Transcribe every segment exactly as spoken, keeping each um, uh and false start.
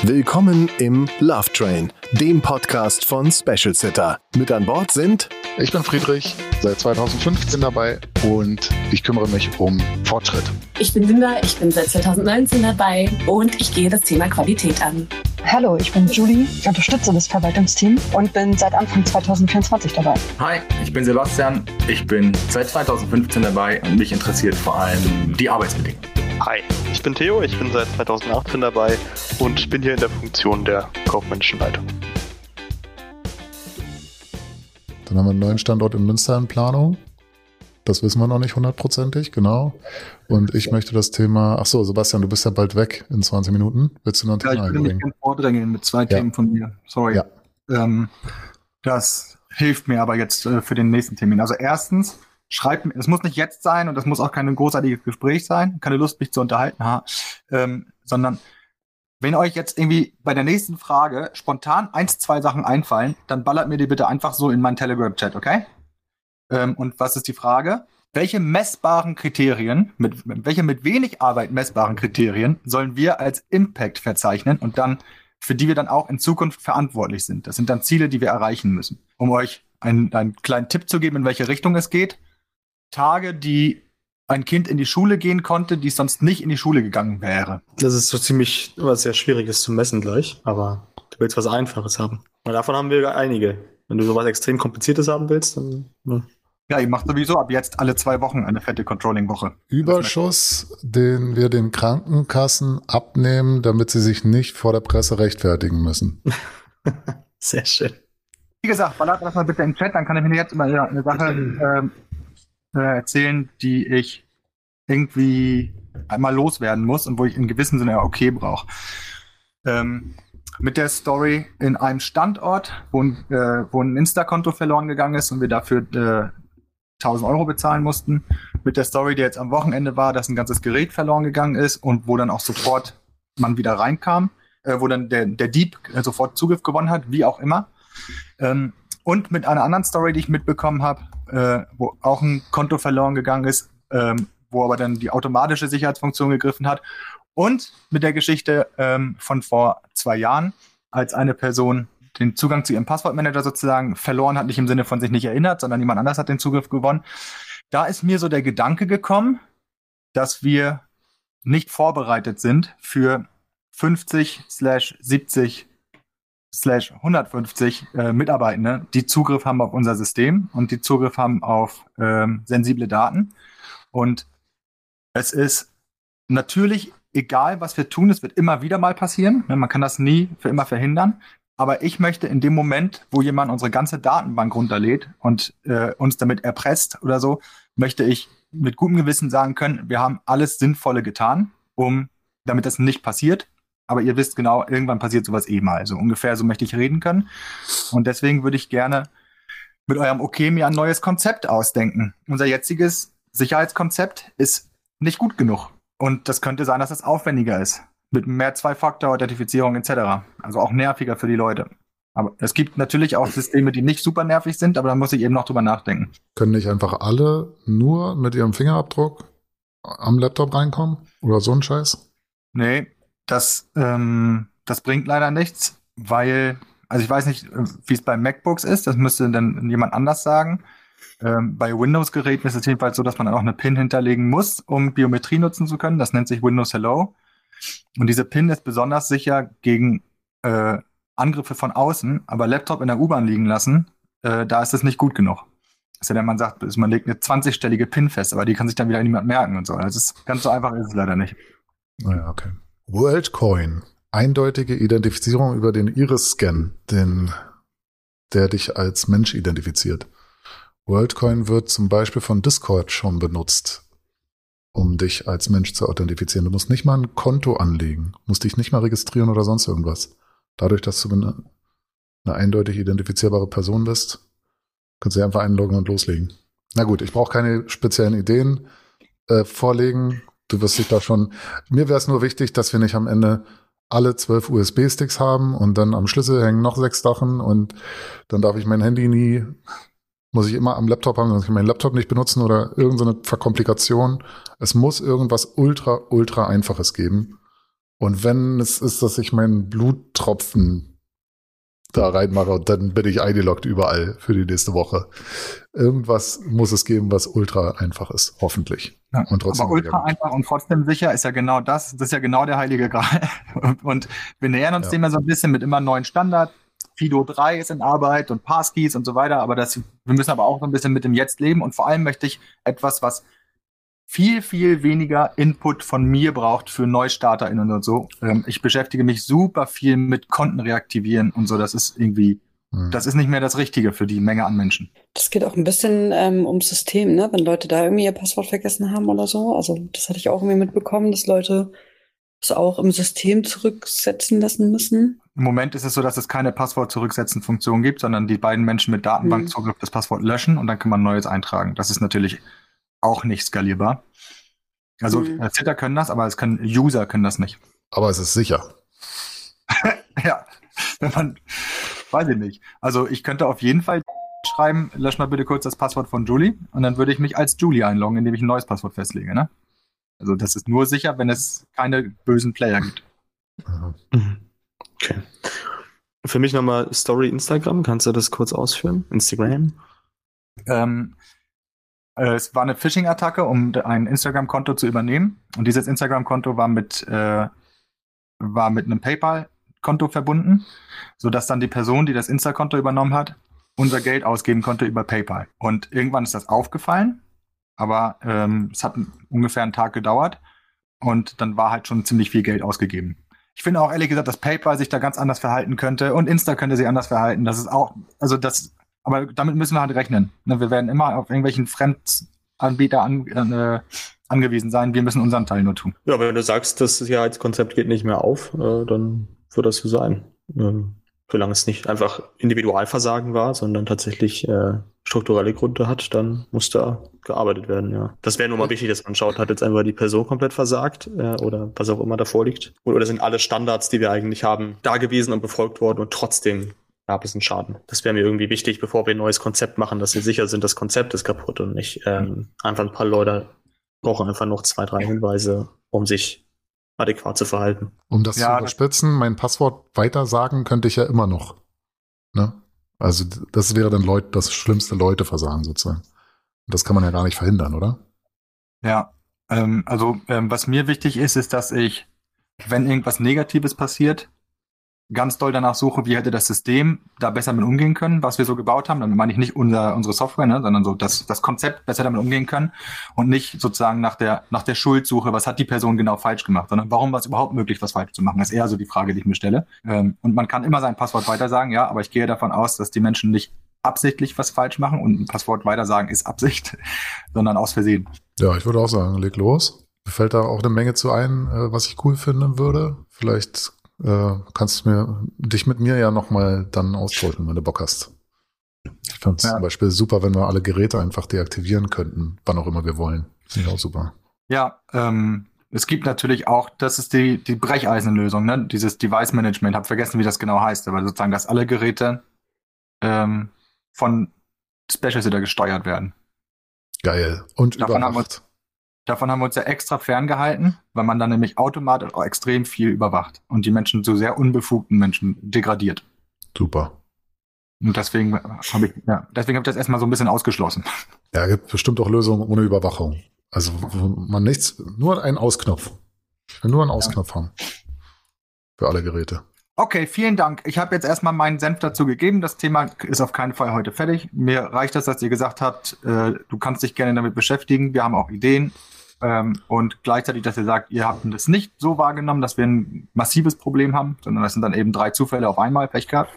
Willkommen im Love Train, dem Podcast von Special Sitter. Mit an Bord sind... Ich bin Friedrich, seit zweitausendfünfzehn dabei und ich kümmere mich um Fortschritt. Ich bin Linda, ich bin seit zweitausendneunzehn dabei und ich gehe das Thema Qualität an. Hallo, ich bin Julie, ich unterstütze das Verwaltungsteam und bin seit Anfang zweitausendvierundzwanzig dabei. Hi, ich bin Sebastian, ich bin seit zweitausendfünfzehn dabei und mich interessiert vor allem die Arbeitsbedingungen. Hi, ich bin Theo, ich bin seit zweitausendachtzehn dabei und bin hier in der Funktion der kaufmännischen Leitung. Dann haben wir einen neuen Standort in Münster in Planung. Das wissen wir noch nicht hundertprozentig, genau. Und ich möchte das Thema, ach so, Sebastian, du bist ja bald weg in zwanzig Minuten. Willst du noch ein ja, Thema ich will mich gerne vordrängeln mit zwei ja. Themen von mir. Sorry. Ja. Ähm, das hilft mir aber jetzt äh, für den nächsten Termin. Also erstens, schreibt mir, es muss nicht jetzt sein und das muss auch kein großartiges Gespräch sein, keine Lust, mich zu unterhalten, ha, ähm, sondern wenn euch jetzt irgendwie bei der nächsten Frage spontan eins, zwei Sachen einfallen, dann ballert mir die bitte einfach so in meinen Telegram-Chat, okay? Ähm, und was ist die Frage? Welche messbaren Kriterien, mit, welche mit wenig Arbeit messbaren Kriterien sollen wir als Impact verzeichnen und dann, für die wir dann auch in Zukunft verantwortlich sind? Das sind dann Ziele, die wir erreichen müssen. Um euch einen, einen kleinen Tipp zu geben, in welche Richtung es geht. Tage, die ein Kind in die Schule gehen konnte, die sonst nicht in die Schule gegangen wäre. Das ist so ziemlich was sehr Schwieriges zu messen gleich, aber du willst was Einfaches haben. Und davon haben wir einige. Wenn du sowas extrem Kompliziertes haben willst, dann... Ja, ja ihr macht sowieso ab jetzt alle zwei Wochen eine fette Controlling-Woche. Überschuss, den wir den Krankenkassen abnehmen, damit sie sich nicht vor der Presse rechtfertigen müssen. Sehr schön. Wie gesagt, ballert das mal bitte im Chat, dann kann ich mir jetzt mal eine Sache ähm, erzählen, die ich irgendwie einmal loswerden muss und wo ich in gewissem Sinne okay brauche. Ähm, mit der Story in einem Standort, wo ein, äh, wo ein Insta-Konto verloren gegangen ist und wir dafür äh, tausend Euro bezahlen mussten. Mit der Story, die jetzt am Wochenende war, dass ein ganzes Gerät verloren gegangen ist und wo dann auch sofort man wieder reinkam, äh, wo dann der, der Dieb äh, sofort Zugriff gewonnen hat, wie auch immer. Ähm, und mit einer anderen Story, die ich mitbekommen habe, äh, wo auch ein Konto verloren gegangen ist, ähm, wo aber dann die automatische Sicherheitsfunktion gegriffen hat. Und mit der Geschichte ähm, von vor zwei Jahren, als eine Person den Zugang zu ihrem Passwortmanager sozusagen verloren hat, nicht im Sinne von sich nicht erinnert, sondern jemand anders hat den Zugriff gewonnen. Da ist mir so der Gedanke gekommen, dass wir nicht vorbereitet sind für fünfzig slash siebzig slash hundertfünfzig äh, Mitarbeitende, die Zugriff haben auf unser System und die Zugriff haben auf ähm, sensible Daten. Und es ist natürlich egal, was wir tun, es wird immer wieder mal passieren. Man kann das nie für immer verhindern. Aber ich möchte in dem Moment, wo jemand unsere ganze Datenbank runterlädt und äh, uns damit erpresst oder so, möchte ich mit gutem Gewissen sagen können, wir haben alles Sinnvolle getan, um damit das nicht passiert. Aber ihr wisst genau, irgendwann passiert sowas eh mal. So ungefähr so möchte ich reden können. Und deswegen würde ich gerne mit eurem Okay mir ein neues Konzept ausdenken. Unser jetziges Sicherheitskonzept ist nicht gut genug. Und das könnte sein, dass es aufwendiger ist. Mit mehr Zwei-Faktor-Authentifizierung et cetera. Also auch nerviger für die Leute. Aber es gibt natürlich auch Systeme, die nicht super nervig sind, aber da muss ich eben noch drüber nachdenken. Können nicht einfach alle nur mit ihrem Fingerabdruck am Laptop reinkommen? Oder so ein Scheiß? Nee. Das, ähm, das bringt leider nichts, weil, also ich weiß nicht, wie es bei MacBooks ist, das müsste dann jemand anders sagen. Ähm, bei Windows-Geräten ist es jedenfalls so, dass man dann auch eine PIN hinterlegen muss, um Biometrie nutzen zu können. Das nennt sich Windows Hello. Und diese PIN ist besonders sicher gegen äh, Angriffe von außen, aber Laptop in der U-Bahn liegen lassen, äh, da ist es nicht gut genug. Das ist ja, wenn man sagt, man legt eine zwanzigstellige PIN fest, aber die kann sich dann wieder niemand merken und so. Also es ist, ganz so einfach ist es leider nicht. Naja, okay. WorldCoin, eindeutige Identifizierung über den Iris-Scan, den, der dich als Mensch identifiziert. WorldCoin wird zum Beispiel von Discord schon benutzt, um dich als Mensch zu authentifizieren. Du musst nicht mal ein Konto anlegen, musst dich nicht mal registrieren oder sonst irgendwas. Dadurch, dass du eine, eine eindeutig identifizierbare Person bist, kannst du dich einfach einloggen und loslegen. Na gut, ich brauche keine speziellen Ideen äh, vorlegen. Du wirst dich da schon, mir wäre es nur wichtig, dass wir nicht am Ende alle zwölf U S B-Sticks haben und dann am Schlüssel hängen noch sechs Sachen und dann darf ich mein Handy nie, muss ich immer am Laptop haben, sonst kann ich meinen Laptop nicht benutzen oder irgendeine Verkomplikation. Es muss irgendwas ultra, ultra Einfaches geben, Und wenn es ist, dass ich meinen Bluttropfen da reinmache und dann bin ich eingeloggt überall für die nächste Woche. Irgendwas muss es geben, was ultra einfach ist, hoffentlich. Ja, und trotzdem aber ultra einfach und trotzdem sicher ist ja genau das. Das ist ja genau der heilige Gral. Und, und wir nähern uns Ja. dem ja so ein bisschen mit immer neuen Standard. Fido drei ist in Arbeit und Passkeys und so weiter. Aber das, wir müssen aber auch so ein bisschen mit dem Jetzt leben. Und vor allem möchte ich etwas, was viel, viel weniger Input von mir braucht für NeustarterInnen und so. Ähm, ich beschäftige mich super viel mit Konten reaktivieren und so. Das ist irgendwie, Hm. das ist nicht mehr das Richtige für die Menge an Menschen. Das geht auch ein bisschen ähm, ums System, ne? Wenn Leute da irgendwie ihr Passwort vergessen haben oder so. Also das hatte ich auch irgendwie mitbekommen, dass Leute es auch im System zurücksetzen lassen müssen. Im Moment ist es so, dass es keine Passwort-Zurücksetzen-Funktion gibt, sondern die beiden Menschen mit Datenbankzugriff das Passwort löschen und dann kann man ein neues eintragen. Das ist natürlich auch nicht skalierbar. Also Mhm. äh, Zitter können das, aber es können User können das nicht. Aber es ist sicher. Ja, wenn man, weiß ich nicht. Also ich könnte auf jeden Fall schreiben, lösch mal bitte kurz das Passwort von Julie und dann würde ich mich als Julie einloggen, indem ich ein neues Passwort festlege. Ne? Also das ist nur sicher, wenn es keine bösen Player gibt. Ja. Mhm. Okay. Für mich nochmal Story Instagram. Kannst du das kurz ausführen? Instagram? Ähm, äh, es war eine Phishing-Attacke, um ein Instagram-Konto zu übernehmen. Und dieses Instagram-Konto war mit, äh, war mit einem PayPal-Konto verbunden, sodass dann die Person, die das Insta-Konto übernommen hat, unser Geld ausgeben konnte über PayPal. Und irgendwann ist das aufgefallen, aber ähm, es hat ungefähr einen Tag gedauert und dann war halt schon ziemlich viel Geld ausgegeben. Ich finde auch ehrlich gesagt, dass PayPal sich da ganz anders verhalten könnte und Insta könnte sich anders verhalten. Das ist auch, also das, aber damit müssen wir halt rechnen. Ne, wir werden immer auf irgendwelchen Fremdanbieter an, äh, angewiesen sein. Wir müssen unseren Teil nur tun. Ja, wenn du sagst, das Sicherheitskonzept geht nicht mehr auf, äh, dann wird das so sein. Ähm, solange es nicht einfach Individualversagen war, sondern tatsächlich äh, strukturelle Gründe hat, dann muss da gearbeitet werden, ja. Das wäre nur mal wichtig, dass man schaut, hat jetzt einfach die Person komplett versagt äh, oder was auch immer davor liegt. Oder, oder sind alle Standards, die wir eigentlich haben, da gewesen und befolgt worden und trotzdem gab es einen Schaden. Das wäre mir irgendwie wichtig, bevor wir ein neues Konzept machen, dass wir sicher sind, das Konzept ist kaputt und nicht ähm, einfach ein paar Leute brauchen einfach noch zwei, drei Hinweise, um sich adäquat zu verhalten. Um das Ja, zu das- überspitzen, mein Passwort weitersagen könnte ich ja immer noch. Ne? Also d- das wäre dann Leut, das schlimmste Leuteversagen sozusagen. Und das kann man ja gar nicht verhindern, oder? Ja, ähm, also ähm, was mir wichtig ist, ist, dass ich, wenn irgendwas Negatives passiert, ganz doll danach suche, wie hätte das System da besser mit umgehen können, was wir so gebaut haben. Damit meine ich nicht unser, unsere Software, ne, sondern so das, das Konzept besser damit umgehen können und nicht sozusagen nach der, nach der Schuld suche, was hat die Person genau falsch gemacht, sondern warum war es überhaupt möglich, was falsch zu machen. Das ist eher so die Frage, die ich mir stelle. Ähm, und man kann immer sein Passwort weitersagen, ja, aber ich gehe davon aus, dass die Menschen nicht absichtlich was falsch machen und ein Passwort weitersagen ist Absicht, sondern aus Versehen. Ja, ich würde auch sagen, leg los. Mir fällt da auch eine Menge zu ein, äh, was ich cool finden würde. Vielleicht äh, kannst du mir dich mit mir ja nochmal dann austauschen, wenn du Bock hast. Ich fand es Ja. zum Beispiel super, wenn wir alle Geräte einfach deaktivieren könnten, wann auch immer wir wollen. Finde ich auch super. Ja, ähm, es gibt natürlich auch, das ist die, die Brecheisenlösung, ne? Dieses Device Management. Hab vergessen, wie das genau heißt, aber sozusagen, dass alle Geräte ähm, von Special Sitter gesteuert werden. Geil. Und Davon haben wir überwacht. Davon haben wir uns ja extra ferngehalten, weil man dann nämlich automatisch auch extrem viel überwacht und die Menschen zu sehr unbefugten Menschen degradiert. Super. Und deswegen habe ich, ja, deswegen habe ich das erstmal so ein bisschen ausgeschlossen. Ja, gibt bestimmt auch Lösungen ohne Überwachung. Also wo man nichts, nur einen Ausknopf. Ich will nur einen Ausknopf haben. Für alle Geräte. Okay, vielen Dank. Ich habe jetzt erstmal meinen Senf dazu gegeben. Das Thema ist auf keinen Fall heute fertig. Mir reicht das, dass ihr gesagt habt, äh, du kannst dich gerne damit beschäftigen. Wir haben auch Ideen. Ähm, und gleichzeitig, dass ihr sagt, ihr habt das nicht so wahrgenommen, dass wir ein massives Problem haben, sondern das sind dann eben drei Zufälle auf einmal, Pech gehabt.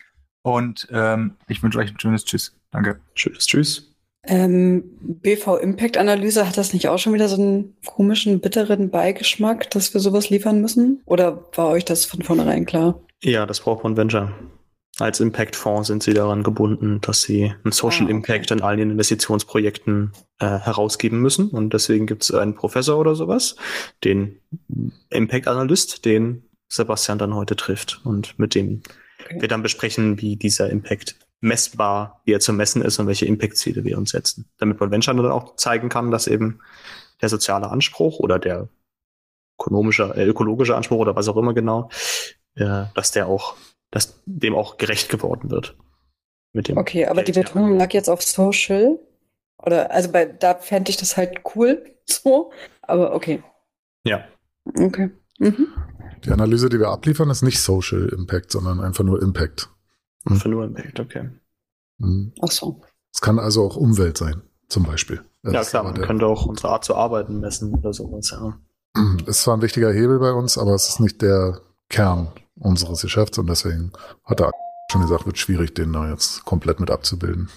Und ähm, ich wünsche euch ein schönes Tschüss. Danke. Tschüss, tschüss. Ähm, B V-Impact-Analyse, hat das nicht auch schon wieder so einen komischen, bitteren Beigeschmack, dass wir sowas liefern müssen? Oder war euch das von vornherein klar? Ja, das braucht man Venture. Als Impact-Fonds sind sie daran gebunden, dass sie einen Social Ah, okay. Impact in allen Investitionsprojekten äh, herausgeben müssen. Und deswegen gibt es einen Professor oder sowas, den Impact-Analyst, den Sebastian dann heute trifft. Und mit dem Okay. wir dann besprechen, wie dieser Impact messbar, wie er zu messen ist und welche Impact-Ziele wir uns setzen. Damit man Venture dann auch zeigen kann, dass eben der soziale Anspruch oder der ökonomischer, äh, ökologischer Anspruch oder was auch immer genau, äh, dass der auch, dass dem auch gerecht geworden wird. Mit dem Okay, aber Geld, die Betonung ja. lag jetzt auf Social. Oder, also bei, da fände ich das halt cool, so. Aber okay. Ja. Okay. Mhm. Die Analyse, die wir abliefern, ist nicht Social Impact, sondern einfach nur Impact. Einfach nur Impact, okay. Mhm. Ach so. Es kann also auch Umwelt sein, zum Beispiel. Das Ja ist klar, aber man der- könnte auch unsere Art zu arbeiten messen oder sowas, ja. ist zwar ein wichtiger Hebel bei uns, aber es ist nicht der Kern unseres Geschäfts und deswegen hat der schon gesagt, wird schwierig, den da jetzt komplett mit abzubilden.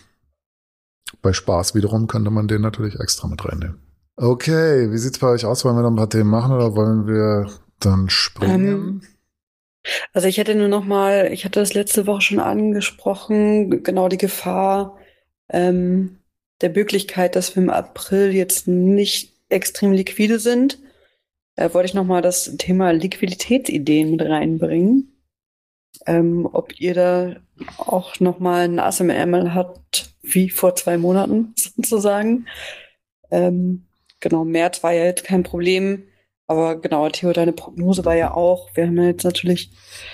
Bei Spaß wiederum könnte man den natürlich extra mit reinnehmen. Okay, wie sieht's bei euch aus? Wollen wir noch ein paar Themen machen oder wollen wir dann springen? Ähm, Also ich hätte nur noch mal, ich hatte das letzte Woche schon angesprochen, genau die Gefahr ähm, der Möglichkeit, dass wir im April jetzt nicht extrem liquide sind. Da wollte ich noch mal das Thema Liquiditätsideen mit reinbringen. Ähm, ob ihr da auch noch mal ein Ass im Ärmel habt, wie vor zwei Monaten sozusagen. Ähm, genau, März war ja jetzt kein Problem. Aber genau, Theo, deine Prognose war ja auch, wir haben ja jetzt natürlich,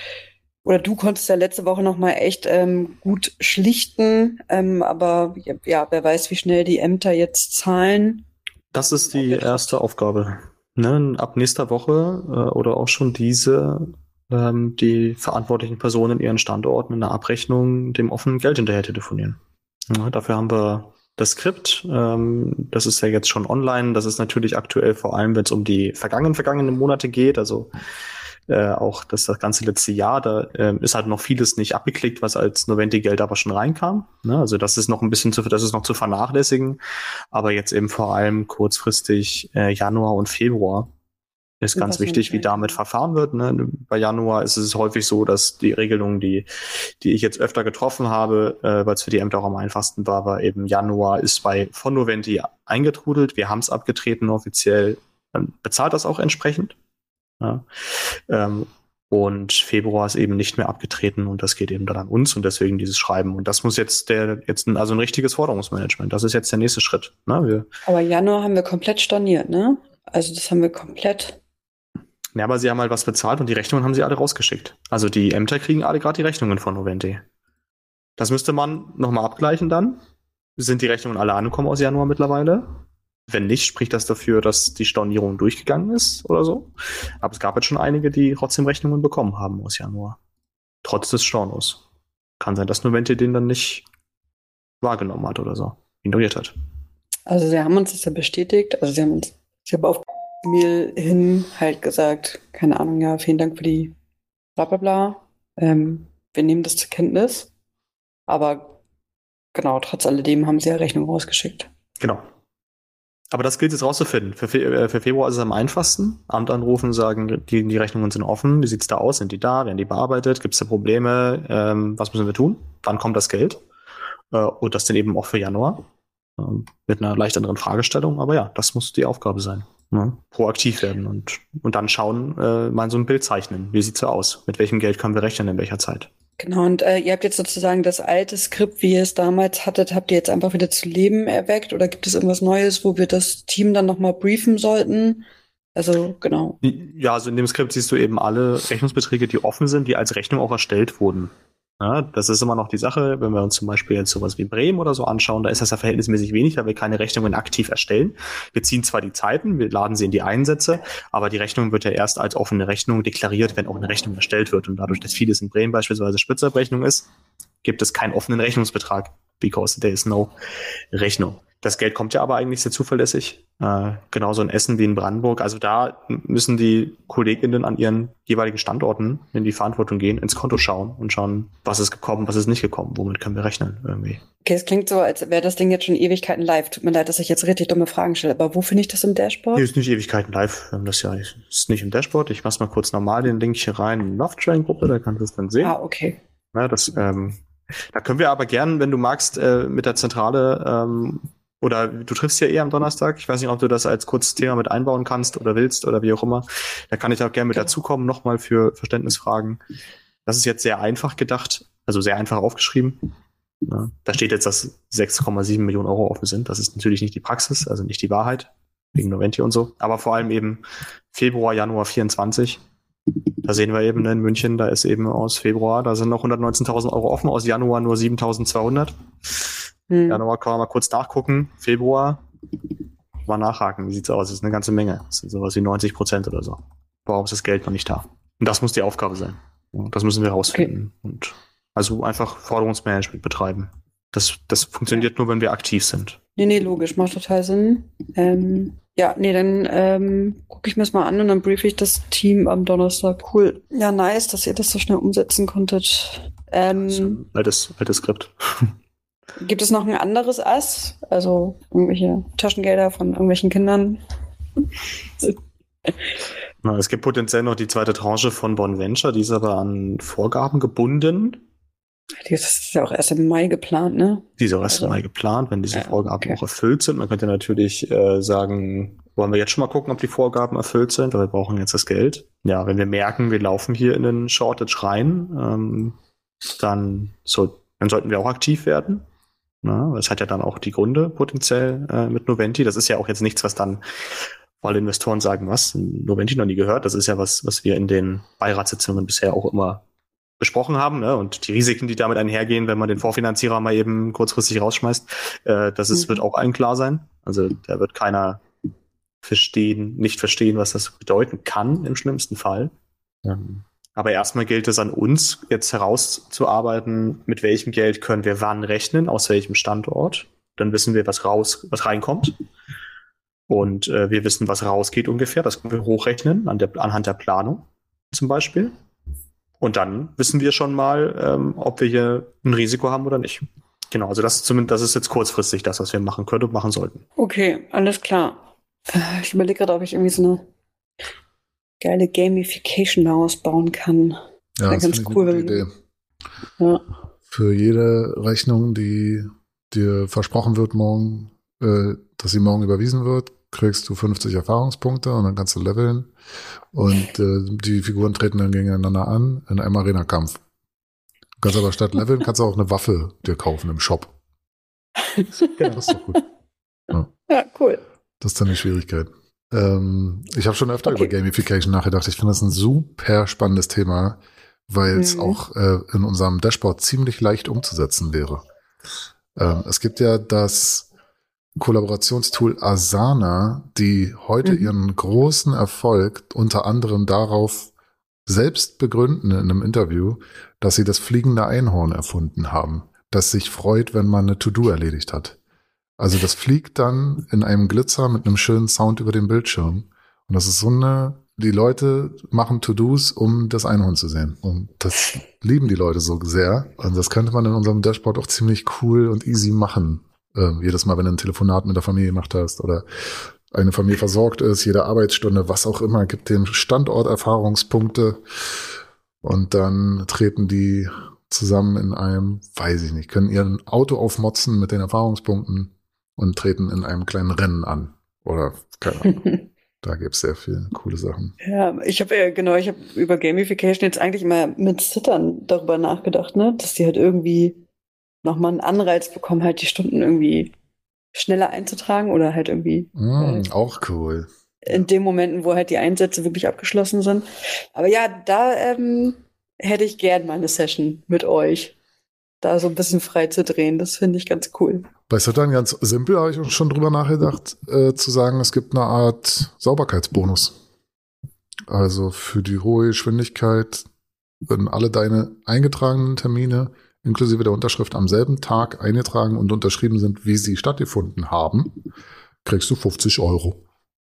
oder du konntest ja letzte Woche noch mal echt ähm, gut schlichten, ähm, aber ja, wer weiß, wie schnell die Ämter jetzt zahlen. Das ist die erste Aufgabe. Ne? Ab nächster Woche äh, oder auch schon diese, ähm, die verantwortlichen Personen in ihren Standorten in der Abrechnung dem offenen Geld hinterher telefonieren. Ja, dafür haben wir das Skript, ähm, das ist ja jetzt schon online. Das ist natürlich aktuell vor allem, wenn es um die vergangenen, vergangenen Monate geht, also äh, auch das, das ganze letzte Jahr, da äh, ist halt noch vieles nicht abgeklickt, was als Noventi-Geld aber schon reinkam. Ne? Also das ist noch ein bisschen zu, das ist noch zu vernachlässigen. Aber jetzt eben vor allem kurzfristig äh, Januar und Februar ist Und ganz was wichtig, wie entscheiden? damit verfahren wird. Ne? Bei Januar ist es häufig so, dass die Regelung, die, die ich jetzt öfter getroffen habe, äh, weil es für die Ämter auch am einfachsten war, war eben Januar ist bei von Noventi eingetrudelt. Wir haben es abgetreten offiziell, dann bezahlt das auch entsprechend. Ja. Ähm, und Februar ist eben nicht mehr abgetreten und das geht eben dann an uns und deswegen dieses Schreiben. Und das muss jetzt der, jetzt ein, also ein richtiges Forderungsmanagement. Das ist jetzt der nächste Schritt. Ne? Wir, Aber Januar haben wir komplett storniert, ne? Also das haben wir komplett. Ja, aber sie haben halt was bezahlt und die Rechnungen haben sie alle rausgeschickt. Also die Ämter kriegen alle gerade die Rechnungen von Noventi. Das müsste man nochmal abgleichen dann. Sind die Rechnungen alle angekommen aus Januar mittlerweile? Wenn nicht, spricht das dafür, dass die Stornierung durchgegangen ist oder so. Aber es gab jetzt schon einige, die trotzdem Rechnungen bekommen haben aus Januar. Trotz des Stornos. Kann sein, dass Noventi den dann nicht wahrgenommen hat oder so. Ignoriert hat. Also sie haben uns das ja bestätigt. Also sie haben uns, ich habe auf Mail hin halt gesagt, keine Ahnung, ja, vielen Dank für die bla bla bla. Ähm, wir nehmen das zur Kenntnis. Aber genau, trotz alledem haben sie ja Rechnung rausgeschickt. Genau. Aber das gilt jetzt rauszufinden. Für, Fe äh, für Februar ist es am einfachsten. Amt anrufen, sagen, die, die Rechnungen sind offen. Wie sieht's da aus? Sind die da? Werden die bearbeitet? Gibt es da Probleme? Ähm, was müssen wir tun? Wann kommt das Geld? Äh, und das dann eben auch für Januar. Ähm, mit einer leicht anderen Fragestellung. Aber ja, das muss die Aufgabe sein. Ne? Proaktiv werden und, und dann schauen, äh, mal so ein Bild zeichnen. Wie sieht's so aus? Mit welchem Geld können wir rechnen? In welcher Zeit? Genau, und äh, ihr habt jetzt sozusagen das alte Skript, wie ihr es damals hattet, habt ihr jetzt einfach wieder zu Leben erweckt oder gibt es irgendwas Neues, wo wir das Team dann nochmal briefen sollten? Also, genau. Ja, also in dem Skript siehst du eben alle Rechnungsbeträge, die offen sind, die als Rechnung auch erstellt wurden. Ja, das ist immer noch die Sache, wenn wir uns zum Beispiel jetzt sowas wie Bremen oder so anschauen, da ist das ja verhältnismäßig wenig, weil wir keine Rechnungen aktiv erstellen. Wir ziehen zwar die Zeiten, wir laden sie in die Einsätze, aber die Rechnung wird ja erst als offene Rechnung deklariert, wenn auch eine Rechnung erstellt wird. Und dadurch, dass vieles in Bremen beispielsweise Spitzabrechnung ist, gibt es keinen offenen Rechnungsbetrag, because there is no Rechnung. Das Geld kommt ja aber eigentlich sehr zuverlässig. Äh, genauso in Essen wie in Brandenburg. Also da müssen die KollegInnen an ihren jeweiligen Standorten in die Verantwortung gehen, ins Konto schauen und schauen, was ist gekommen, was ist nicht gekommen, womit können wir rechnen irgendwie. Okay, es klingt so, als wäre das Ding jetzt schon Ewigkeiten live. Tut mir leid, dass ich jetzt richtig dumme Fragen stelle, aber wo finde ich das im Dashboard? Hier ist nicht Ewigkeiten live. Wir haben das ja ist nicht im Dashboard. Ich mach's mal kurz normal den Link hier rein in die Lovetrain-Gruppe, da kannst du es dann sehen. Ah, okay. Ja, das, ähm, da können wir aber gern, wenn du magst, äh, mit der Zentrale ähm, oder du triffst ja eh am Donnerstag. Ich weiß nicht, ob du das als kurzes Thema mit einbauen kannst oder willst oder wie auch immer. Da kann ich auch gerne mit dazukommen, nochmal für Verständnisfragen. Das ist jetzt sehr einfach gedacht, also sehr einfach aufgeschrieben. Ja, da steht jetzt, dass sechs Komma sieben Millionen Euro offen sind. Das ist natürlich nicht die Praxis, also nicht die Wahrheit. wegen Noventi und so. Aber vor allem eben Februar, Januar vierundzwanzig. Da sehen wir eben in München, da ist eben aus Februar, da sind noch hundertneunzehntausend Euro offen, aus Januar nur siebentausendzweihundert. Hm. Januar kann man mal kurz nachgucken. Februar, mal nachhaken, wie sieht's aus? Das ist eine ganze Menge. Das sind sowas wie neunzig Prozent oder so. Warum ist das Geld noch nicht da? Und das muss die Aufgabe sein. Und das müssen wir rausfinden. Okay. Und also einfach Forderungsmanagement betreiben. Das, das funktioniert nur, wenn wir aktiv sind. Nee, nee, logisch, macht total Sinn. Ähm, ja, nee, dann ähm, gucke ich mir das mal an und dann briefe ich das Team am Donnerstag. Cool. Ja, nice, dass ihr das so schnell umsetzen konntet. Ähm, altes, altes Skript. Gibt es noch ein anderes Ass? Also irgendwelche Taschengelder von irgendwelchen Kindern? Na, es gibt potenziell noch die zweite Tranche von Bonventure, die ist aber an Vorgaben gebunden. Das ist ja auch erst im Mai geplant, ne? Die ist auch erst also, im Mai geplant, wenn diese ja, Vorgaben okay. auch erfüllt sind. Man könnte natürlich äh, sagen, wollen wir jetzt schon mal gucken, ob die Vorgaben erfüllt sind, weil wir brauchen jetzt das Geld. Ja, wenn wir merken, wir laufen hier in den Shortage rein, ähm, dann, so, dann sollten wir auch aktiv werden. Na, das hat ja dann auch die Gründe potenziell äh, mit Noventi. Das ist ja auch jetzt nichts, was dann alle Investoren sagen, was, Noventi noch nie gehört. Das ist ja was, was wir in den Beiratssitzungen bisher auch immer besprochen haben, ne? Und die Risiken, die damit einhergehen, wenn man den Vorfinanzierer mal eben kurzfristig rausschmeißt, äh, das ist, mhm. wird auch allen klar sein. Also da wird keiner verstehen, nicht verstehen, was das bedeuten kann im schlimmsten Fall. Ähm, aber erstmal gilt es an uns, jetzt herauszuarbeiten, mit welchem Geld können wir wann rechnen, aus welchem Standort. Dann wissen wir, was raus, was reinkommt. Und äh, wir wissen, was rausgeht ungefähr. Das können wir hochrechnen an der, anhand der Planung zum Beispiel. Und dann wissen wir schon mal, ähm, ob wir hier ein Risiko haben oder nicht. Genau, also das ist zumindest, das ist jetzt kurzfristig das, was wir machen können und machen sollten. Okay, alles klar. Ich überlege gerade, ob ich irgendwie so eine geile Gamification daraus bauen kann. Ja, das ist eine gute Idee. Ja. Für jede Rechnung, die dir versprochen wird morgen, äh, dass sie morgen überwiesen wird, kriegst du fünfzig Erfahrungspunkte und dann kannst du leveln. Und äh, die Figuren treten dann gegeneinander an in einem Arena-Kampf. Du kannst aber statt leveln, kannst du auch eine Waffe dir kaufen im Shop. Ja, das ist doch gut. Ja, ja cool. Das ist dann die Schwierigkeit. Ähm, ich habe schon öfter okay. über Gamification nachgedacht. Ich finde das ein super spannendes Thema, weil es mhm. auch äh, in unserem Dashboard ziemlich leicht umzusetzen wäre. Ähm, es gibt ja das Kollaborationstool Asana, die heute mhm. ihren großen Erfolg unter anderem darauf selbst begründen in einem Interview, dass sie das fliegende Einhorn erfunden haben, das sich freut, wenn man eine To-Do erledigt hat. Also das fliegt dann in einem Glitzer mit einem schönen Sound über den Bildschirm. Und das ist so eine, die Leute machen To-Dos, um das Einhorn zu sehen. Und das lieben die Leute so sehr. Und das könnte man in unserem Dashboard auch ziemlich cool und easy machen. Äh, jedes Mal, wenn du ein Telefonat mit der Familie gemacht hast oder eine Familie versorgt ist, jede Arbeitsstunde, was auch immer, gibt dem Standort Erfahrungspunkte. Und dann treten die zusammen in einem, weiß ich nicht, können ihr Auto aufmotzen mit den Erfahrungspunkten und treten in einem kleinen Rennen an. Oder, keine Ahnung. Da gibt es sehr viele coole Sachen. Ja, ich habe ja, genau, ich habe über Gamification jetzt eigentlich immer mit Sittern darüber nachgedacht, ne, dass die halt irgendwie nochmal einen Anreiz bekommen, halt die Stunden irgendwie schneller einzutragen oder halt irgendwie. Mm, äh, auch cool. In den Momenten, wo halt die Einsätze wirklich abgeschlossen sind. Aber ja, da ähm, hätte ich gern mal eine Session mit euch. Da so ein bisschen frei zu drehen, das finde ich ganz cool. Bei Saturn ganz simpel habe ich schon drüber nachgedacht, äh, zu sagen, es gibt eine Art Sauberkeitsbonus. Also für die hohe Geschwindigkeit, wenn alle deine eingetragenen Termine inklusive der Unterschrift am selben Tag eingetragen und unterschrieben sind, wie sie stattgefunden haben, kriegst du fünfzig Euro.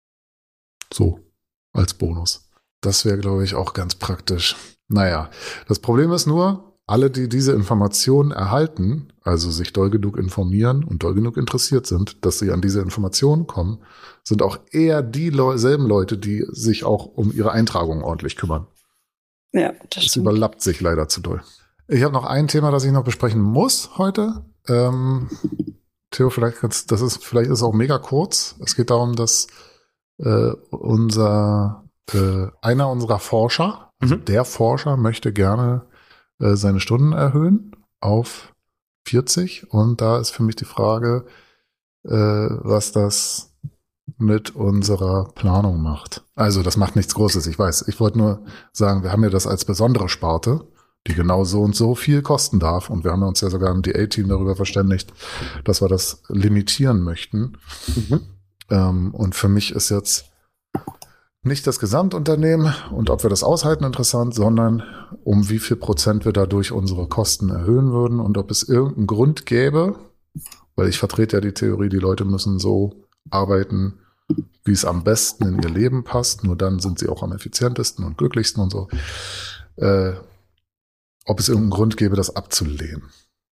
So, als Bonus. Das wäre, glaube ich, auch ganz praktisch. Naja, das Problem ist nur, alle, die diese Informationen erhalten, also sich doll genug informieren und doll genug interessiert sind, dass sie an diese Informationen kommen, sind auch eher die Leu- selben Leute, die sich auch um ihre Eintragung ordentlich kümmern. Ja, das, das überlappt sich leider zu doll. Ich habe noch ein Thema, das ich noch besprechen muss heute. Ähm, Theo, vielleicht kannst, das ist, vielleicht ist es auch mega kurz. Es geht darum, dass äh, unser äh, einer unserer Forscher, also mhm. der Forscher möchte gerne äh, seine Stunden erhöhen auf vierzig. Und da ist für mich die Frage, äh, was das mit unserer Planung macht. Also das macht nichts Großes, ich weiß. Ich wollte nur sagen, wir haben ja das als besondere Sparte, die genau so und so viel kosten darf. Und wir haben uns ja sogar im D A-Team darüber verständigt, dass wir das limitieren möchten. Mhm. Ähm, und für mich ist jetzt nicht das Gesamtunternehmen und ob wir das aushalten interessant, sondern um wie viel Prozent wir dadurch unsere Kosten erhöhen würden und ob es irgendeinen Grund gäbe, weil ich vertrete ja die Theorie, die Leute müssen so arbeiten, wie es am besten in ihr Leben passt. Nur dann sind sie auch am effizientesten und glücklichsten und so. Äh, ob es irgendeinen Grund gäbe, das abzulehnen.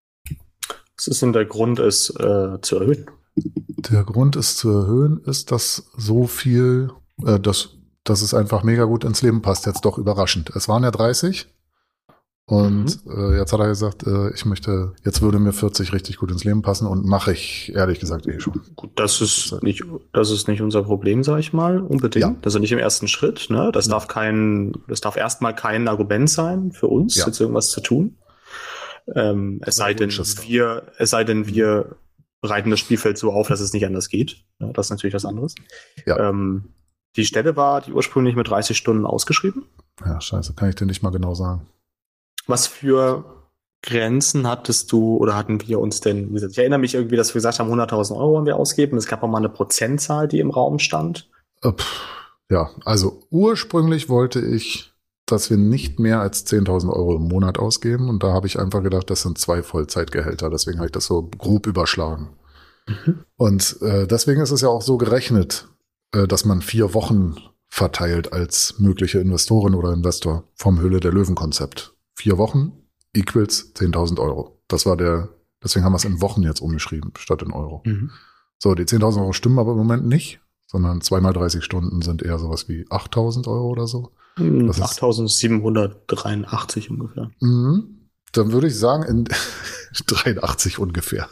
Was ist denn der Grund, es äh, zu erhöhen? Der Grund, es zu erhöhen, ist, dass so viel, äh, dass, dass es einfach mega gut ins Leben passt. Jetzt doch überraschend. Es waren ja dreißig und mhm. äh, jetzt hat er gesagt, äh, ich möchte, jetzt würde mir vierzig richtig gut ins Leben passen und mache ich ehrlich gesagt eh schon. Gut, das ist das nicht, das ist nicht unser Problem, sag ich mal, unbedingt. Ja. Das ist nicht im ersten Schritt, ne? Das ja. darf kein, das darf erstmal kein Argument sein für uns, ja. jetzt irgendwas zu tun. Ähm, es sei denn, wir, es sei denn, wir bereiten das Spielfeld so auf, dass es nicht anders geht. Ja, das ist natürlich was anderes. Ja. Ähm, die Stelle war die ursprünglich mit dreißig Stunden ausgeschrieben. Ja, scheiße, kann ich dir nicht mal genau sagen. Was für Grenzen hattest du oder hatten wir uns denn? Ich erinnere mich irgendwie, dass wir gesagt haben, hunderttausend Euro wollen wir ausgeben. Es gab auch mal eine Prozentzahl, die im Raum stand. Ja, also ursprünglich wollte ich, dass wir nicht mehr als zehntausend Euro im Monat ausgeben. Und da habe ich einfach gedacht, das sind zwei Vollzeitgehälter. Deswegen habe ich das so grob überschlagen. Mhm. Und äh, deswegen ist es ja auch so gerechnet, äh, dass man vier Wochen verteilt als mögliche Investorin oder Investor vom Höhle der Löwen-Konzept. Vier Wochen equals zehntausend Euro. Das war der, deswegen haben wir es in Wochen jetzt umgeschrieben, statt in Euro. Mhm. So, die zehntausend Euro stimmen aber im Moment nicht, sondern zweimal dreißig Stunden sind eher sowas wie achttausend Euro oder so. achttausendsiebenhundertdreiundachtzig ungefähr. Mhm. Dann würde ich sagen, in dreiundachtzig ungefähr.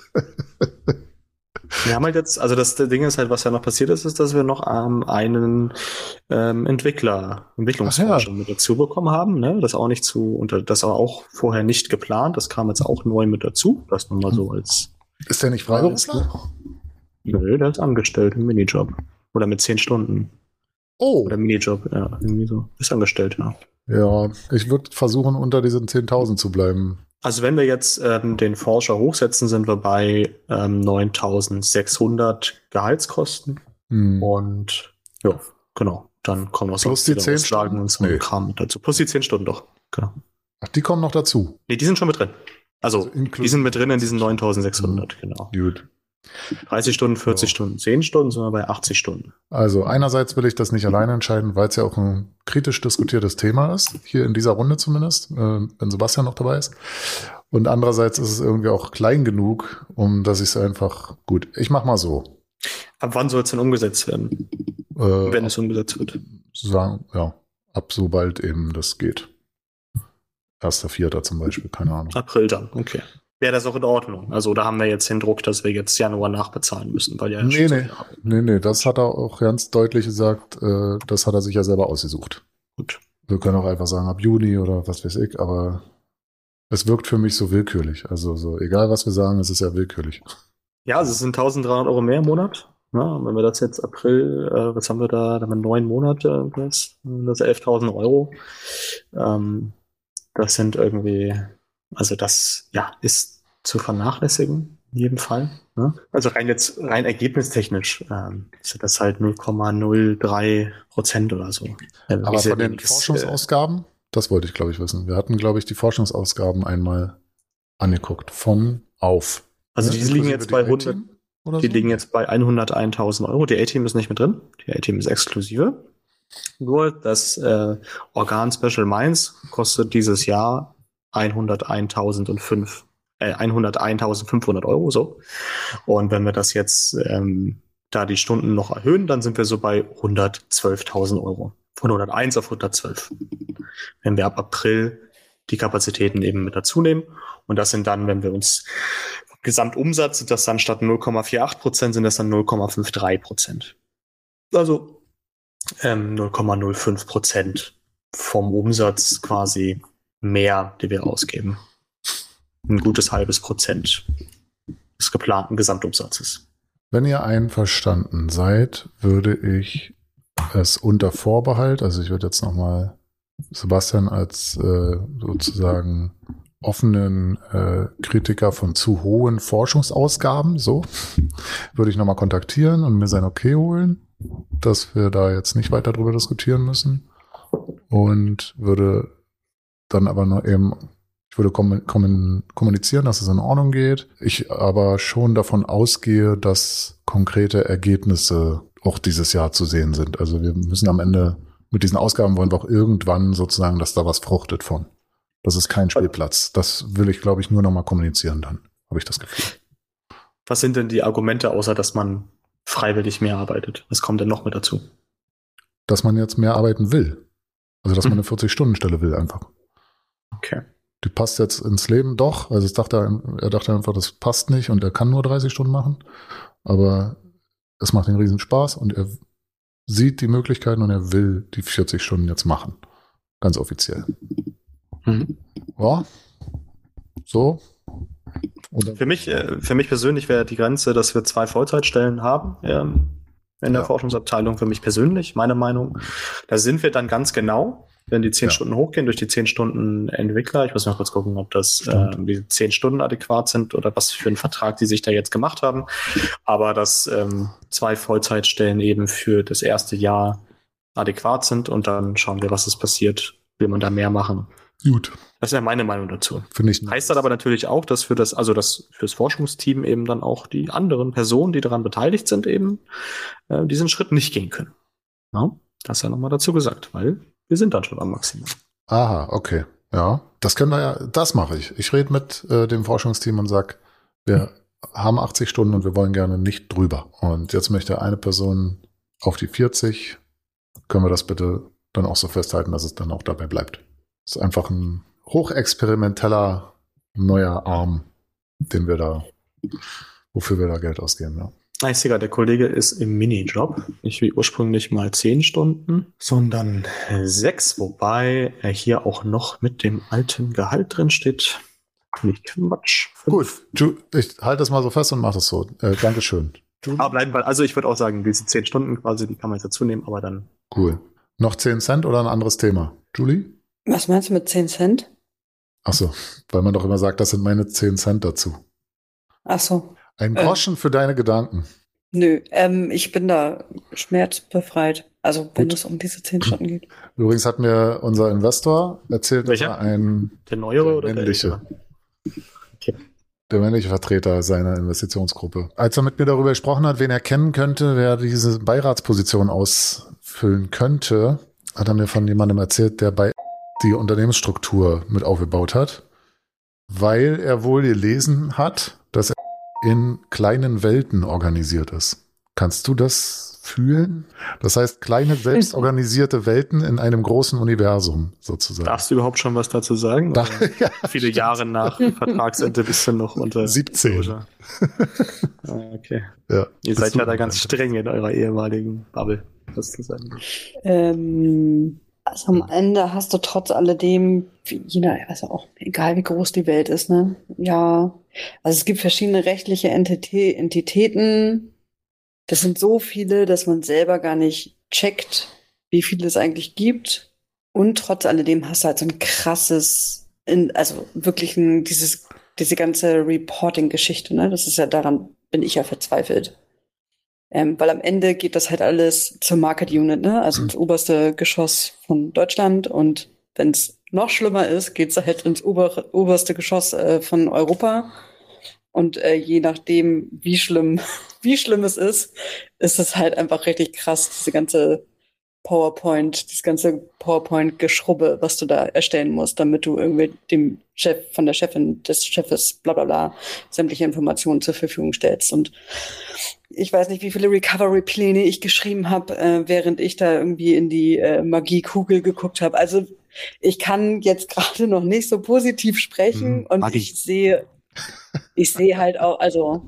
Wir haben halt jetzt, also das Ding ist halt, was ja noch passiert ist, ist, dass wir noch ähm, einen ähm, Entwickler, Entwicklungsforscher ja. mit dazu bekommen haben, ne? Das auch nicht zu, unter, das war auch vorher nicht geplant, das kam jetzt auch neu mit dazu, das nun mal so als. Ist der nicht Freiberufler? Nö, der ist angestellt im Minijob. Oder mit zehn Stunden. Oh. Oder Minijob, ja, irgendwie so. Ist angestellt, ja. Ja, ich würde versuchen, unter diesen zehntausend zu bleiben. Also wenn wir jetzt ähm, den Forscher hochsetzen, sind wir bei ähm, neuntausendsechshundert Gehaltskosten. Hm. Und ja, genau. Dann kommen noch plus die zehn Stunden und so nee. Kram mit dazu. Plus die zehn Stunden doch. Genau. Ach, die kommen noch dazu? Nee, die sind schon mit drin. Also, also die sind mit drin in diesen neuntausendsechshundert, hm. genau. Gut. dreißig Stunden, vierzig ja. Stunden, zehn Stunden, sind wir bei achtzig Stunden. Also einerseits will ich das nicht alleine entscheiden, weil es ja auch ein kritisch diskutiertes Thema ist, hier in dieser Runde zumindest, äh, wenn Sebastian noch dabei ist. Und andererseits ist es irgendwie auch klein genug, um dass ich es einfach, gut, ich mach mal so. Ab wann soll es denn umgesetzt werden? Äh, wenn es umgesetzt wird? Sagen, ja, ab sobald eben das geht. erster Vierter zum Beispiel, keine Ahnung. April dann, okay. Wäre das auch in Ordnung? Also da haben wir jetzt den Druck, dass wir jetzt Januar nachbezahlen müssen, weil ja nee, nee, nee, nee, das hat er auch ganz deutlich gesagt, äh, das hat er sich ja selber ausgesucht. Gut. Wir können auch einfach sagen ab Juni oder was weiß ich, aber es wirkt für mich so willkürlich. Also so egal was wir sagen, es ist ja willkürlich. Ja, also es sind eintausenddreihundert Euro mehr im Monat. Ja, wenn wir das jetzt April, äh, was haben wir da, da haben wir neun Monate, das, das elftausend Euro. Ähm, das sind irgendwie, also das, ja, ist zu vernachlässigen, in jedem Fall. Ne? Also rein jetzt, rein ergebnistechnisch, ähm, ist das halt null Komma null drei Prozent oder so. Also aber von den Forschungsausgaben, äh, das wollte ich, glaube ich, wissen. Wir hatten, glaube ich, die Forschungsausgaben einmal angeguckt, von auf. Also die liegen jetzt bei hundert, die so? liegen jetzt bei hunderteintausend Euro. Die A-Team ist nicht mit drin. Die A-Team ist exklusive. Nur das äh, Organ Special Minds kostet dieses Jahr hunderteintausendfünf, äh, hunderteintausendfünfhundert Euro, so. Und wenn wir das jetzt, ähm, da die Stunden noch erhöhen, dann sind wir so bei hundertzwölftausend Euro. Von hunderteins auf hundertzwölf. Wenn wir ab April die Kapazitäten eben mit dazu nehmen. Und das sind dann, wenn wir uns Gesamtumsatz, sind das dann statt null Komma achtundvierzig Prozent, sind das dann null Komma dreiundfünfzig Prozent. Also ähm, null Komma null fünf Prozent vom Umsatz quasi mehr, die wir ausgeben. Ein gutes halbes Prozent des geplanten Gesamtumsatzes. Wenn ihr einverstanden seid, würde ich es unter Vorbehalt, also ich würde jetzt nochmal Sebastian als äh, sozusagen offenen äh, Kritiker von zu hohen Forschungsausgaben, so, würde ich nochmal kontaktieren und mir sein Okay holen, dass wir da jetzt nicht weiter drüber diskutieren müssen und würde dann aber noch eben, ich würde kommen, kommen, kommunizieren, dass es in Ordnung geht, ich aber schon davon ausgehe, dass konkrete Ergebnisse auch dieses Jahr zu sehen sind. Also wir müssen am Ende mit diesen Ausgaben wollen wir auch irgendwann sozusagen, dass da was fruchtet von. Das ist kein Spielplatz. Das will ich, glaube ich, nur noch mal kommunizieren dann, habe ich das Gefühl. Was sind denn die Argumente, außer dass man freiwillig mehr arbeitet? Was kommt denn noch mit dazu? Dass man jetzt mehr arbeiten will. Also, dass man eine vierzig-Stunden-Stelle will einfach. Okay. Die passt jetzt ins Leben doch. Also, es dachte, er dachte einfach, das passt nicht und er kann nur dreißig Stunden machen. Aber es macht ihm riesen Spaß und er sieht die Möglichkeiten und er will die vierzig Stunden jetzt machen. Ganz offiziell. Mhm. Ja, so. Oder? Für mich, äh, für mich persönlich wäre die Grenze, dass wir zwei Vollzeitstellen haben ähm, in der Ja. Forschungsabteilung. Für mich persönlich, meine Meinung. Da sind wir dann ganz genau, wenn die zehn Ja. Stunden hochgehen, durch die zehn Stunden Entwickler. Ich muss noch kurz gucken, ob das äh, die zehn Stunden adäquat sind oder was für einen Vertrag die sich da jetzt gemacht haben. Aber dass ähm, zwei Vollzeitstellen eben für das erste Jahr adäquat sind und dann schauen wir, was ist passiert. Will man da mehr machen? Gut. Das wäre meine Meinung dazu. Finde ich. Heißt dann aber natürlich auch, dass für das, also das fürs Forschungsteam eben dann auch die anderen Personen, die daran beteiligt sind, eben äh, diesen Schritt nicht gehen können. Ja, das ja nochmal dazu gesagt, weil wir sind dann schon am Maximum. Aha, okay. Ja, das können wir ja, das mache ich. Ich rede mit äh, dem Forschungsteam und sag, wir haben achtzig Stunden und wir wollen gerne nicht drüber. Und jetzt möchte eine Person auf die vierzig. Können wir das bitte dann auch so festhalten, dass es dann auch dabei bleibt. Das ist einfach ein hochexperimenteller neuer Arm, den wir da, wofür wir da Geld ausgeben, ja. Ich sehe gerade, der Kollege ist im Minijob. Nicht wie ursprünglich mal zehn Stunden, sondern sechs, wobei er hier auch noch mit dem alten Gehalt drin steht. Nicht Quatsch. Gut, Ju- ich halte das mal so fest und mache das so. Äh, Dankeschön. Aber bleiben wir, also ich würde auch sagen, diese zehn Stunden quasi, die kann man jetzt dazu nehmen, aber dann. Cool. Noch zehn Cent oder ein anderes Thema? Julie? Was meinst du mit zehn Cent? Ach so, weil man doch immer sagt, das sind meine zehn Cent dazu. Ach so. Ein Groschen äh. für deine Gedanken. Nö, ähm, ich bin da schmerzbefreit. Also wenn Gut. es um diese zehn Stunden geht. Übrigens hat mir unser Investor erzählt, Welcher? dass er ein Der neuere der oder männliche, der ältere? Okay. der männliche Vertreter seiner Investitionsgruppe. Als er mit mir darüber gesprochen hat, wen er kennen könnte, wer diese Beiratsposition ausfüllen könnte, hat er mir von jemandem erzählt, der bei die Unternehmensstruktur mit aufgebaut hat, weil er wohl gelesen hat, dass er in kleinen Welten organisiert ist. Kannst du das fühlen? Das heißt, kleine, selbstorganisierte Welten in einem großen Universum sozusagen. Darfst du überhaupt schon was dazu sagen? Da, ja, viele Jahre nach Vertragsende bist du noch unter siebzehn. Ah, okay. Ja, Ihr bist seid du ja da ganz streng in eurer ehemaligen Bubble. Was zu sagen. Ähm, also am Ende hast du trotz alledem, wie jeder, also auch egal wie groß die Welt ist, ne? Ja, also es gibt verschiedene rechtliche Entitä- Entitäten. Das sind so viele, dass man selber gar nicht checkt, wie viele es eigentlich gibt. Und trotz alledem hast du halt so ein krasses, in, also wirklich ein, dieses, diese ganze Reporting-Geschichte, ne? Das ist ja daran, bin ich ja verzweifelt. Ähm, weil am Ende geht das halt alles zur Market Unit, ne? Also ins oberste Geschoss von Deutschland. Und wenn es noch schlimmer ist, geht es halt ins ober oberste Geschoss äh, von Europa. Und äh, je nachdem, wie schlimm, wie schlimm es ist, ist es halt einfach richtig krass, diese ganze PowerPoint, dieses ganze PowerPoint-Geschrubbe, was du da erstellen musst, damit du irgendwie dem Chef, von der Chefin des Chefes, bla bla bla, sämtliche Informationen zur Verfügung stellst. Und ich weiß nicht, wie viele Recovery-Pläne ich geschrieben habe, äh, während ich da irgendwie in die äh, Magiekugel geguckt habe. Also ich kann jetzt gerade noch nicht so positiv sprechen Mhm. und Magie. ich sehe, ich sehe halt auch, also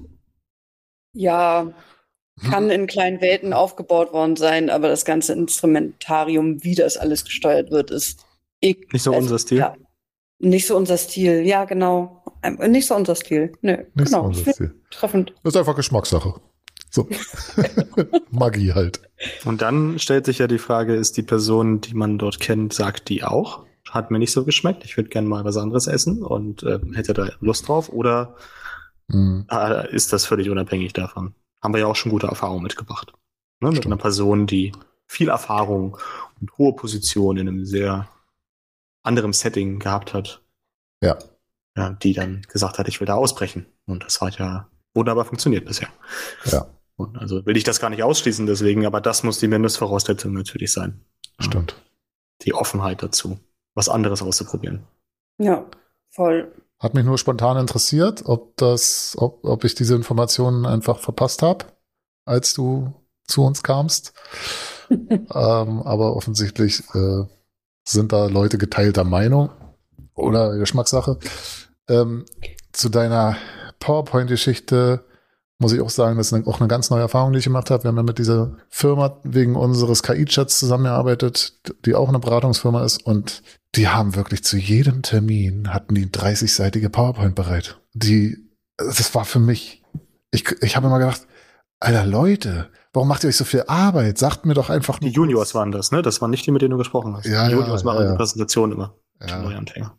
ja, kann in kleinen Welten aufgebaut worden sein, aber das ganze Instrumentarium, wie das alles gesteuert wird, ist ich, Nicht so also, unser Stil? Ja, nicht so unser Stil, ja, genau. Ähm, Nicht so unser Stil. Nö, Nicht genau. so unser Stil. Treffend. Das ist einfach Geschmackssache. So. Magie halt. Und dann stellt sich ja die Frage, ist die Person, die man dort kennt, sagt die auch? Hat mir nicht so geschmeckt, ich würde gerne mal was anderes essen und äh, hätte da Lust drauf. Oder mhm. äh, ist das völlig unabhängig davon? Haben wir ja auch schon gute Erfahrungen mitgebracht. Ne? Mit einer Person, die viel Erfahrung und hohe Position in einem sehr anderen Setting gehabt hat. Ja. Ja, die dann gesagt hat, ich will da ausbrechen. Und das hat ja wunderbar funktioniert bisher. Ja. Und also will ich das gar nicht ausschließen deswegen, aber das muss die Mindestvoraussetzung natürlich sein. Stimmt. Die Offenheit dazu, was anderes auszuprobieren. Ja, voll. Hat mich nur spontan interessiert, ob das, ob, ob ich diese Informationen einfach verpasst habe, als du zu uns kamst. ähm, aber offensichtlich äh, sind da Leute geteilter Meinung oder Geschmackssache. Ähm, zu deiner PowerPoint-Geschichte muss ich auch sagen, das ist auch eine ganz neue Erfahrung, die ich gemacht habe. Wir haben ja mit dieser Firma wegen unseres K I-Chats zusammengearbeitet, die auch eine Beratungsfirma ist, und die haben wirklich zu jedem Termin hatten die dreißig-seitige PowerPoint bereit. Die, das war für mich, ich, ich habe immer gedacht, Alter Leute, warum macht ihr euch so viel Arbeit? Sagt mir doch einfach nur. Die Juniors waren das, ne? Das waren nicht die, mit denen du gesprochen hast. Ja, die Juniors ja, machen ja, die Präsentation immer. Ja. Neuanfänger.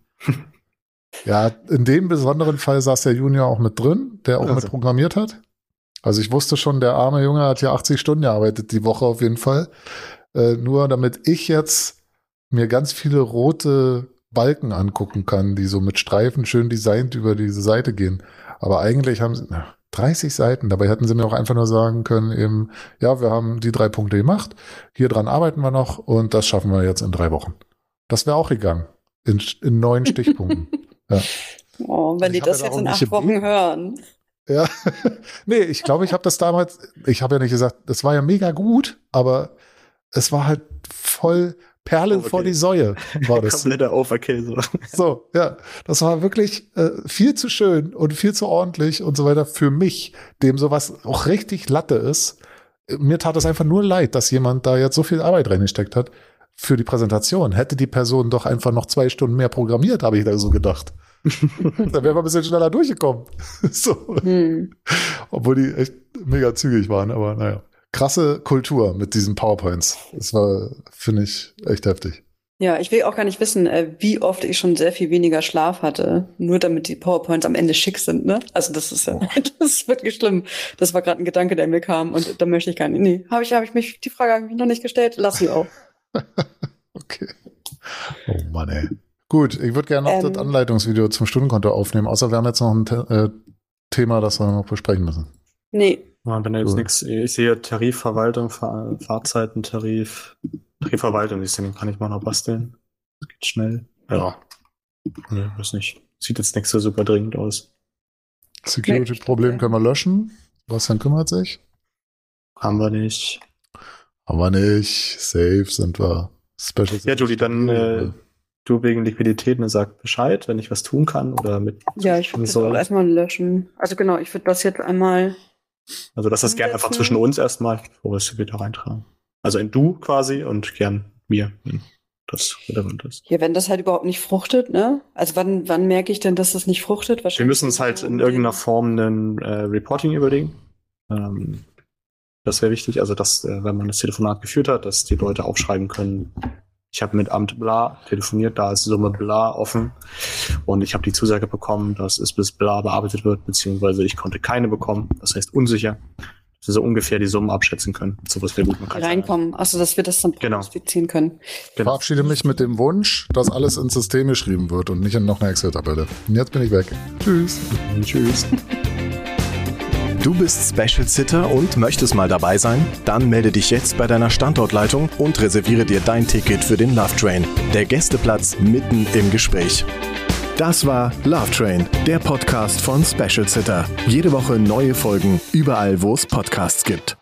Ja, in dem besonderen Fall saß der Junior auch mit drin, der auch Also. mit programmiert hat. Also ich wusste schon, der arme Junge hat ja achtzig Stunden gearbeitet die Woche auf jeden Fall. Äh, nur damit ich jetzt mir ganz viele rote Balken angucken kann, die so mit Streifen schön designt über diese Seite gehen. Aber eigentlich haben sie na, dreißig Seiten. Dabei hätten sie mir auch einfach nur sagen können, eben, ja, wir haben die drei Punkte gemacht, hier dran arbeiten wir noch und das schaffen wir jetzt in drei Wochen. Das wäre auch gegangen. In, in neun Stichpunkten. Ja. Oh, wenn Ich die hab das ja jetzt auch in nicht acht Wochen geblieben. hören. Ja, nee, ich glaube, ich habe das damals, ich habe ja nicht gesagt, das war ja mega gut, aber es war halt voll Perlen Overkill. vor die Säue, war das. Kompletter Overkill. So. So, ja, das war wirklich äh, viel zu schön und viel zu ordentlich und so weiter für mich, dem sowas auch richtig Latte ist. Mir tat es einfach nur leid, dass jemand da jetzt so viel Arbeit reingesteckt hat für die Präsentation. Hätte die Person doch einfach noch zwei Stunden mehr programmiert, habe ich da so gedacht. Dann wären wir ein bisschen schneller durchgekommen. So. Hm. Obwohl die echt mega zügig waren, aber naja. Krasse Kultur mit diesen PowerPoints. Das war, finde ich, echt heftig. Ja, ich will auch gar nicht wissen, äh, wie oft ich schon sehr viel weniger Schlaf hatte, nur damit die PowerPoints am Ende schick sind, ne? Also das ist ja, das ist wirklich schlimm. Das war gerade ein Gedanke, der mir kam und da möchte ich gar nicht. Nee, habe ich, habe ich mich, die Frage habe ich mich noch nicht gestellt, lass sie auch. Okay. Oh Mann, ey. Gut, ich würde gerne noch Ähm. das Anleitungsvideo zum Stundenkonto aufnehmen, außer wir haben jetzt noch ein The äh, Thema, das wir noch besprechen müssen. Nee, Ja, wenn da jetzt Cool. nichts, ich sehe Tarifverwaltung, Fahr Fahrzeitentarif, Tarifverwaltung, den kann ich mal noch basteln. Das geht schnell. Ja. Nee, weiß nicht. Sieht jetzt nicht so super dringend aus. Security-Problem können wir löschen. Bastian kümmert sich. Haben wir nicht. Aber nicht. Safe sind wir. Special. Ja, Julie, dann äh, du wegen Liquidität, ne, sag Bescheid, wenn ich was tun kann oder mit ja, ich würde das auch erstmal löschen. Also genau, ich würde das jetzt einmal. Also lass das gerne einfach zwischen uns erstmal, bevor wir es später reintragen. Also in du quasi und gern mir, wenn das relevant ist. Ja, wenn das halt überhaupt nicht fruchtet, ne? Also wann, wann merke ich denn, dass das nicht fruchtet? Wir müssen uns halt in irgendeiner Form ein äh, Reporting überlegen. Ähm, das wäre wichtig, also dass, äh, wenn man das Telefonat geführt hat, dass die Leute aufschreiben können, ich habe mit Amt bla telefoniert, da ist Summe bla offen und ich habe die Zusage bekommen, dass es bis bla bearbeitet wird, beziehungsweise ich konnte keine bekommen, das heißt unsicher, dass wir so ungefähr die Summen abschätzen können. Sowas wäre gut. Man kann reinkommen, also dass wir das dann Genau. prognostizieren können. Ich verabschiede mich mit dem Wunsch, dass alles ins System geschrieben wird und nicht in noch eine Excel-Tabelle. Und jetzt bin ich weg. Tschüss. Tschüss. Du bist Special Sitter und möchtest mal dabei sein? Dann melde dich jetzt bei deiner Standortleitung und reserviere dir dein Ticket für den Love Train. Der Gästeplatz mitten im Gespräch. Das war Love Train, der Podcast von Special Sitter. Jede Woche neue Folgen, überall wo es Podcasts gibt.